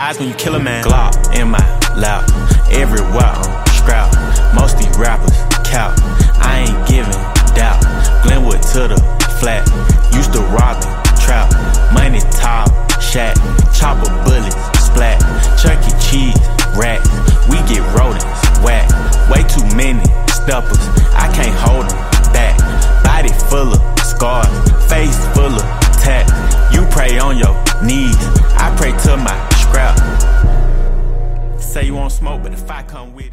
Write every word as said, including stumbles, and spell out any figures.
Eyes when you kill a man. Glock in my lap, everywhere I'm scrap. Most these rappers cap, I ain't giving doubt. Glenwood to the flat, used to rob it, trap. Money top, shack, chopper bullets, splat. Chuck E. Cheese, racks, we get rodents, whack. Way too many steppers, I can't hold them back. Body full of scars, face full of tats. You pray on your knees, I pray to my scrap. Say you want smoke, but if I come with